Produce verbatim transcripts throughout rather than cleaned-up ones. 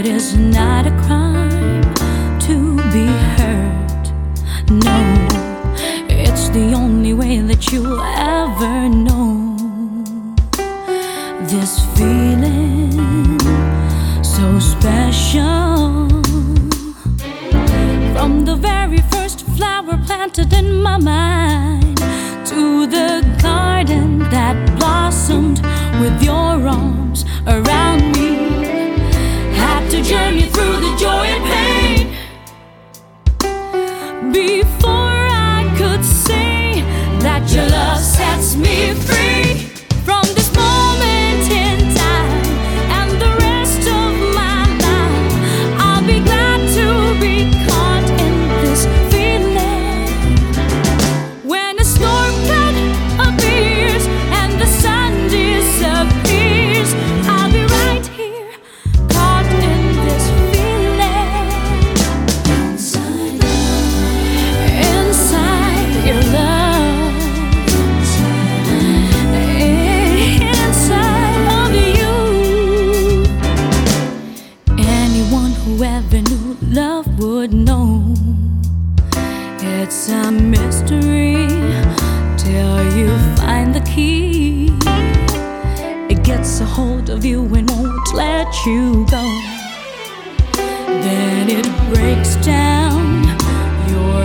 It is not a crime to be hurt. No, it's the only way that you'll ever know this feeling so special. From the very first flower planted in my mind to the garden that blossomed with your arms around me, had to journey through the joy and pain before I could say that your love sets me free. From this moment in time and the rest of my life, I'll be glad to be caught in this feeling. When a storm cloud appears and the sun disappears, I'll be right here, caught in this feeling. Inside love, inside your love, inside of you. Anyone who ever knew love would know it's a mystery till you find the key. It gets a hold of you and won't let you go. Then it breaks down your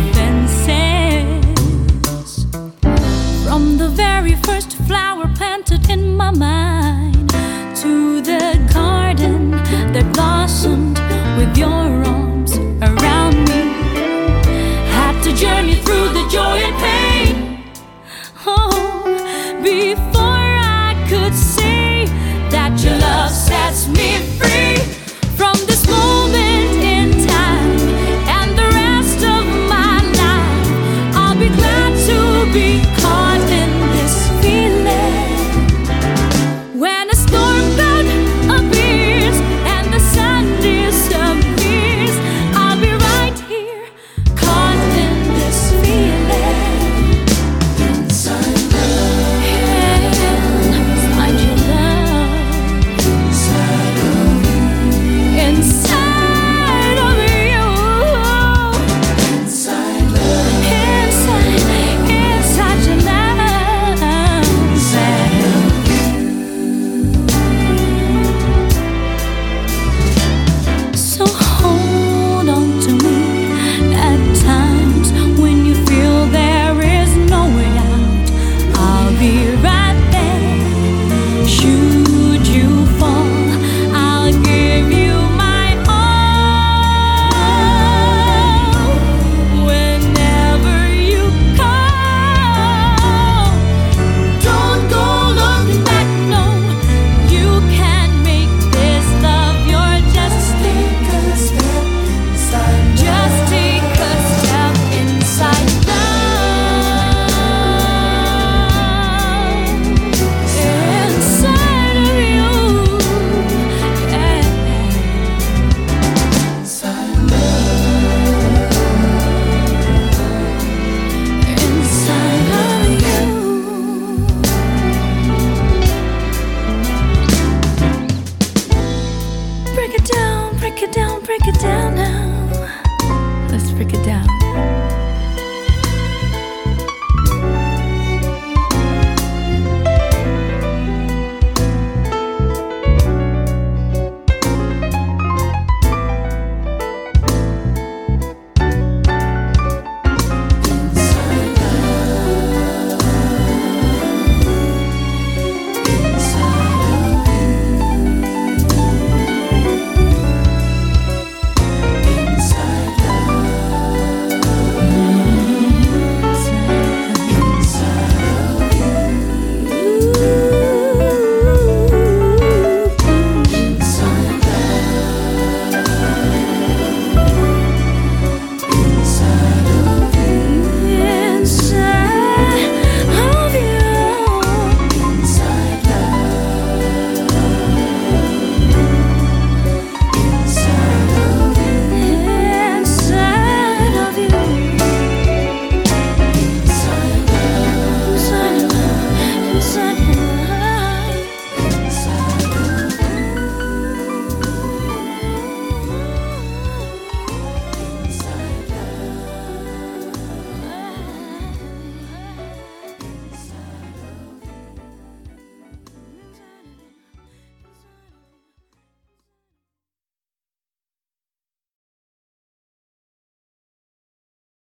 defenses. From the very first flower planted in my mind to the garden that blossomed with your arms around me, had to journey through the joy and pain. Oh, before I could say that your love sets me free. From this moment in time and the rest of my life, I'll be glad to be caught in this feeling. When a storm cloud appears and the sun disappears, I'll be right here, caught in this feeling. Inside love, inside your love, inside of you, inside of you, inside love, inside, inside your love, inside of you. So hold on to me at times when you feel there is no way out. I'll be right there. Should you fall, I'll give you my all. Whenever you call, don't go looking back, no. You can't make this love, you're just take a step inside. Just take a step inside love, inside of you, yeah. Inside love, inside of you. Break it down, break it down, break it down now.